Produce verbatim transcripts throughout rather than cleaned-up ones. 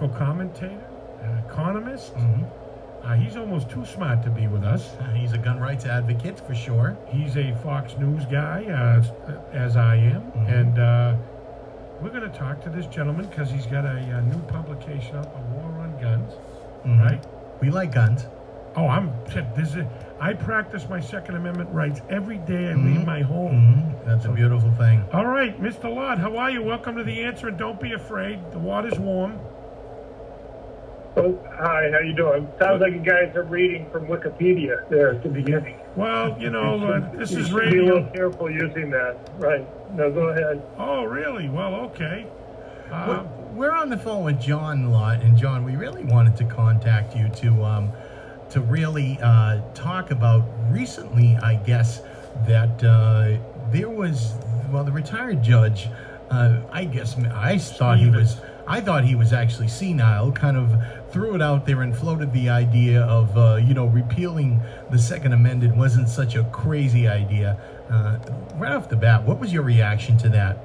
political commentator, uh, economist. Mm-hmm. Uh, he's almost too smart to be with us. Uh, he's a gun rights advocate for sure. He's a Fox News guy, uh, as I am, Mm-hmm. and uh, we're going to talk to this gentleman because he's got a, a new publication up, A War on Guns, Mm-hmm. right? We like guns. Oh, I'm. This is. I practice my Second Amendment rights every day I Mm-hmm. leave my home. Mm-hmm. That's a beautiful thing. All right, Mister Lott, how are you? Welcome to The Answer, and don't be afraid. The water's warm. Oh, hi, how you doing? Sounds like you guys are reading from Wikipedia there at the beginning. Well, you know, uh, this You is should be a little radio. careful using that. Right. No, go ahead. Oh, really? Well, okay. Uh, We're on the phone with John Lott, and John, we really wanted to contact you to um, to really uh, talk about recently, I guess, that uh, there was, well, the retired judge, uh, I guess, I thought he was, I thought he was actually senile, kind of threw it out there and floated the idea of, uh, you know, repealing the Second Amendment wasn't such a crazy idea. Uh, right off the bat, what was your reaction to that?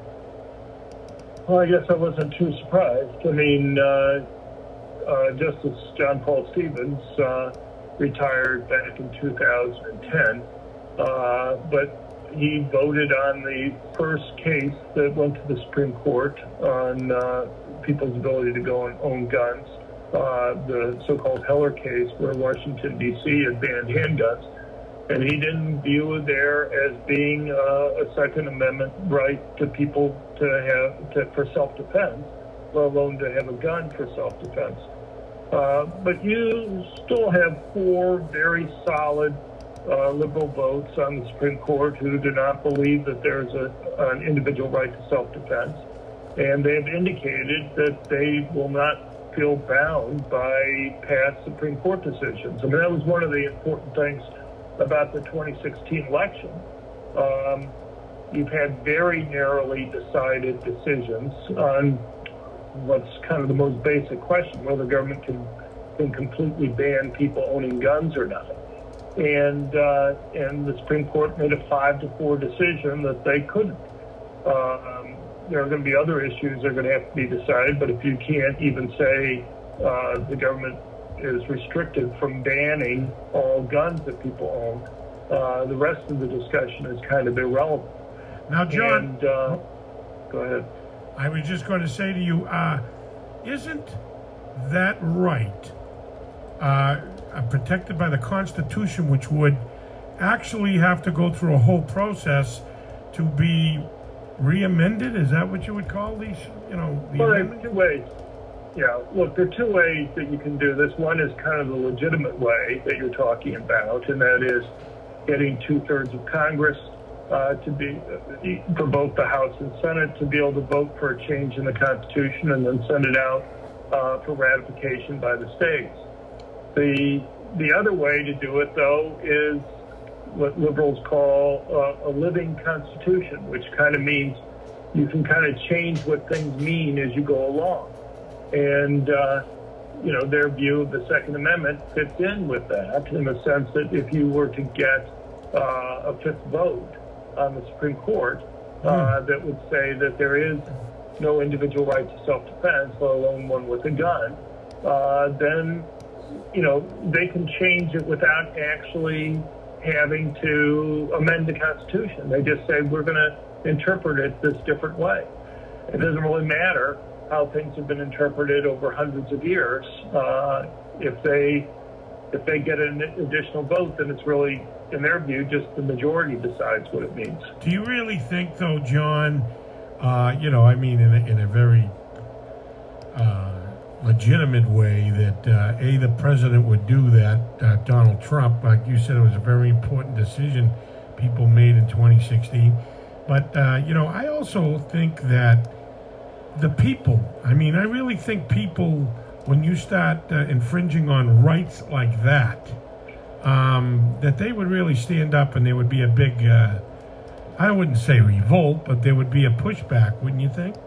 Well, I guess I wasn't too surprised. I mean, uh, uh, Justice John Paul Stevens uh, retired back in two thousand ten, uh, but he voted on the first case that went to the Supreme Court on uh, people's ability to go and own guns, uh, the so-called Heller case where Washington, D C had banned handguns. And he didn't view there as being uh, a Second Amendment right to people to have to, for self-defense, let alone to have a gun for self-defense. Uh, but you still have four very solid uh, liberal votes on the Supreme Court who do not believe that there's a, an individual right to self-defense. And they've indicated that they will not feel bound by past Supreme Court decisions. I mean, that was one of the important things about the twenty sixteen election. Um, you've had very narrowly decided decisions on what's kind of the most basic question, whether government can, can completely ban people owning guns or not. And uh, and the Supreme Court made a five to four decision that they couldn't. Um, there are going to be other issues that are going to have to be decided, but if you can't even say uh, the government is restricted from banning all guns that people own, uh, the rest of the discussion is kind of irrelevant. now, John, And, uh, go ahead. I was just going to say to you, uh, isn't that right uh, uh, protected by the Constitution, which would actually have to go through a whole process to be re-amended? Is that what you would call these, you know, the Well, amendments? there's two ways. Yeah, look, there are two ways that you can do this. One is kind of the legitimate way that you're talking about, and that is getting two-thirds of Congress uh, to be, for both the House and Senate, to be able to vote for a change in the Constitution and then send it out uh, for ratification by the states. The the other way to do it, though, is what liberals call uh, a living Constitution, which kind of means you can kind of change what things mean as you go along. And, uh, you know, their view of the Second Amendment fits in with that in the sense that if you were to get uh, a fifth vote on the Supreme Court uh, mm. that would say that there is no individual right to self-defense, let alone one with a gun, uh, then, you know, they can change it without actually having to amend the Constitution. They just say, we're going to interpret it this different way. It doesn't really matter how things have been interpreted over hundreds of years. Uh, if they if they get an additional vote, then it's really, in their view, just the majority decides what it means. Do you really think, though, John, uh, you know, I mean, in a, in a very uh, legitimate way, that, uh, A, the president would do that, uh, Donald Trump, like you said, it was a very important decision people made in twenty sixteen. But, uh, you know, I also think that the people, I mean, I really think people, when you start uh, infringing on rights like that, um, that they would really stand up and there would be a big, uh, I wouldn't say revolt, but there would be a pushback, wouldn't you think?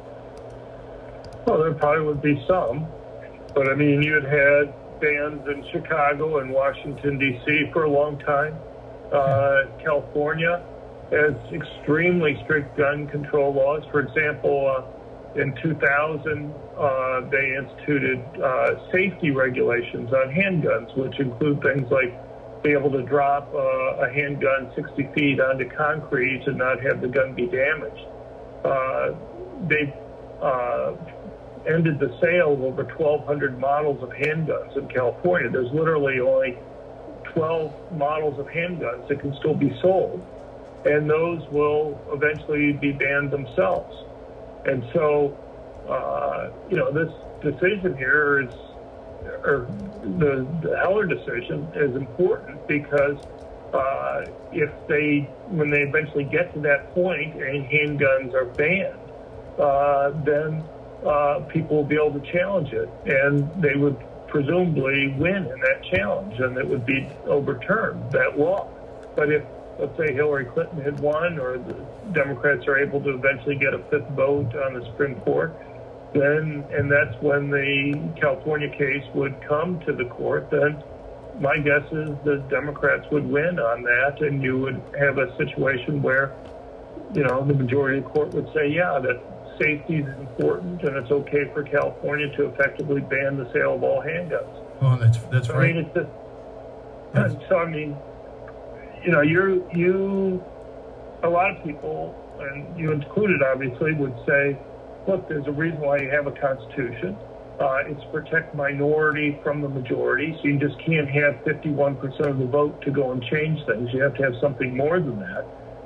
Well, there probably would be some. But, I mean, you had had bans in Chicago and Washington, D C for a long time. Uh, California has extremely strict gun control laws. For example, uh, In two thousand, uh, they instituted uh, safety regulations on handguns, which include things like being able to drop uh, a handgun sixty feet onto concrete and not have the gun be damaged. Uh, they uh, ended the sale of over twelve hundred models of handguns in California. There's literally only twelve models of handguns that can still be sold, and those will eventually be banned themselves. And so, uh, you know, this decision here is, or the, the Heller decision is important because uh, if they, when they eventually get to that point and handguns are banned, uh, then uh, people will be able to challenge it, and they would presumably win in that challenge, and it would be overturned, that law. But if, let's say, Hillary Clinton had won, or the Democrats are able to eventually get a fifth vote on the Supreme Court, then, and that's when the California case would come to the court, then my guess is the Democrats would win on that, and you would have a situation where, you know, the majority of the court would say, yeah, that safety is important, and it's okay for California to effectively ban the sale of all handguns. Well, that's that's I right. mean, it's just, that's, so I mean, you know, you you, a lot of people, and you included, obviously, would say, look, there's a reason why you have a constitution. Uh, it's to protect minority from the majority, so you just can't have fifty-one percent of the vote to go and change things. You have to have something more than that.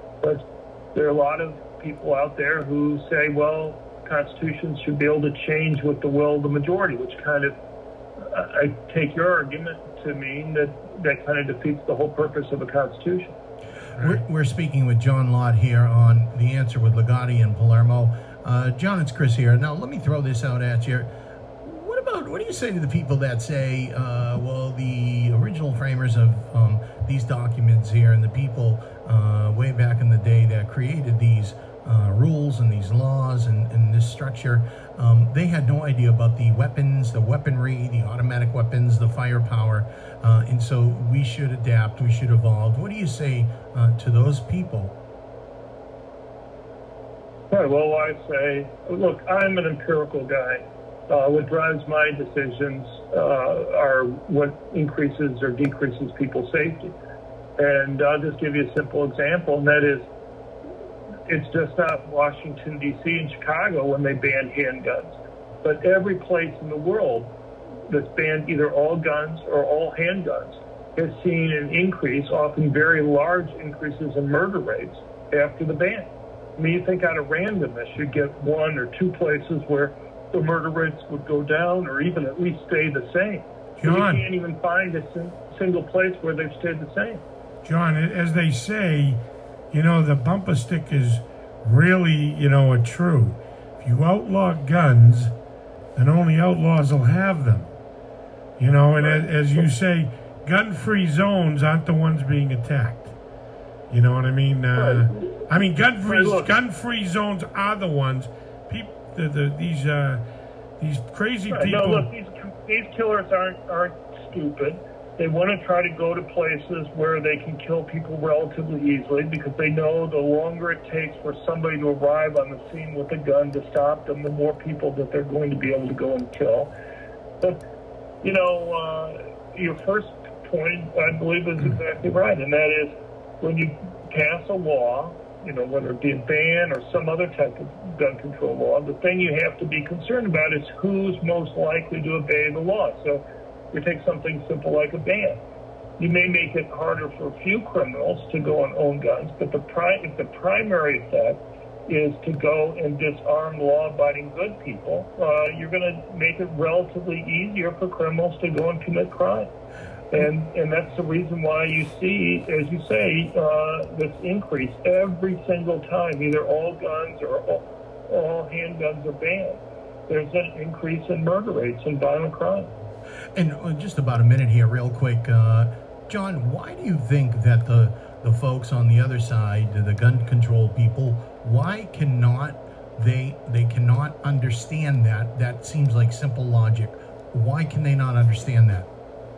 But there are a lot of people out there who say, well, constitutions should be able to change with the will of the majority, which kind of, uh, I take your argument to mean that that kind of defeats the whole purpose of a constitution. We're, we're speaking with John Lott here on The Answer with Ligotti and Palermo. Uh, John, it's Chris here. Now, let me throw this out at you. What about, what do you say to the people that say, uh, well, the original framers of um, these documents here and the people uh, way back in the day that created these uh, rules and these laws and, and this structure, um, they had no idea about the weapons, the weaponry, the automatic weapons, the firepower, uh, and so we should adapt, we should evolve. What do you say uh, to those people? Right, well, I say, look, I'm an empirical guy. Uh, what drives my decisions uh, are what increases or decreases people's safety. And I'll just give you a simple example, and that is, it's just not Washington, D C and Chicago when they banned handguns. But every place in the world that's banned either all guns or all handguns has seen an increase, often very large increases in murder rates after the ban. I mean, you think out of randomness, you'd get one or two places where the murder rates would go down or even at least stay the same. John. You can't even find a sin- single place where they've stayed the same. John, as they say, you know, the bumper stick is really, you know, a true. If you outlaw guns, then only outlaws will have them. You know, and as, as you say, gun-free zones aren't the ones being attacked. You know what I mean? Uh, Right. I mean, gun-free Right, look. gun-free zones are the ones. People, the, the, these uh, these crazy Right, people. no, look, these these killers aren't aren't stupid. They want to try to go to places where they can kill people relatively easily because they know the longer it takes for somebody to arrive on the scene with a gun to stop them, the more people that they're going to be able to go and kill. But, you know, uh, your first point, I believe, is exactly right, and that is when you pass a law, you know, whether it be a ban or some other type of gun control law, the thing you have to be concerned about is who's most likely to obey the law. So you take something simple like a ban. You may make it harder for a few criminals to go and own guns, but the pri- if the primary effect is to go and disarm law-abiding good people, uh, you're going to make it relatively easier for criminals to go and commit crime. And and that's the reason why you see, as you say, uh, this increase every single time, either all guns or all, all handguns are banned. There's an increase in murder rates and violent crime. And uh, just about a minute here, real quick. Uh, John, why do you think that the, the folks on the other side, the gun control people, why cannot they they cannot understand that? That seems like simple logic. Why can they not understand that?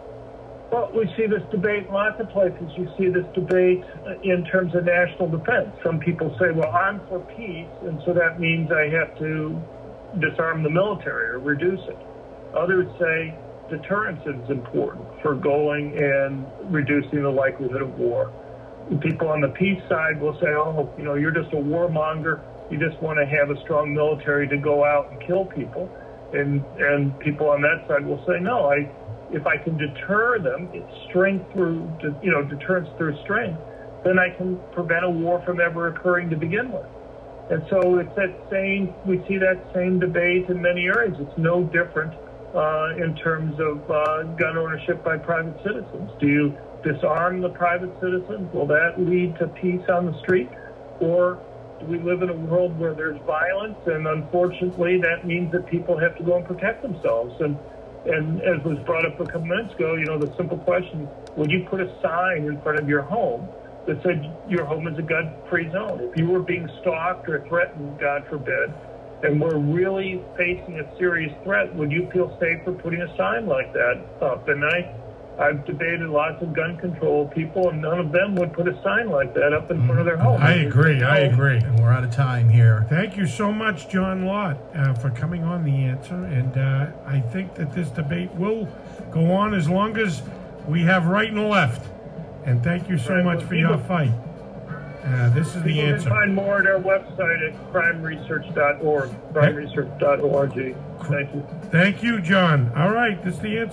Well, we see this debate in lots of places. You see this debate in terms of national defense. Some people say, well, I'm for peace, and so that means I have to disarm the military or reduce it. Others say deterrence is important for going and reducing the likelihood of war. People on the peace side will say, oh, you know, you're just a warmonger. You just want to have a strong military to go out and kill people. And and people on that side will say, no, I, if I can deter them, it's strength through, you know, deterrence through strength, then I can prevent a war from ever occurring to begin with. And so it's that same, we see that same debate in many areas. It's no different uh, in terms of uh, gun ownership by private citizens. Do you disarm the private citizens? Will that lead to peace on the street? Or do we live in a world where there's violence, and unfortunately that means that people have to go and protect themselves? And and as was brought up a couple minutes ago, you know, the simple question, would you put a sign in front of your home that said your home is a gun-free zone? If you were being stalked or threatened, God forbid, and we're really facing a serious threat, would you feel safe for putting a sign like that up? And I, I've debated lots of gun control people, and none of them would put a sign like that up in front of their home. I agree. I agree. And we're out of time here. Thank you so much, John Lott, uh, for coming on The Answer. And uh, I think that this debate will go on as long as we have right and left. And thank you so Right, much well, for people- your fight. Uh, this is The People can Answer. find more at our website at crime research dot org, crime research dot org. Thank you. Thank you, John. All right, this is The Answer.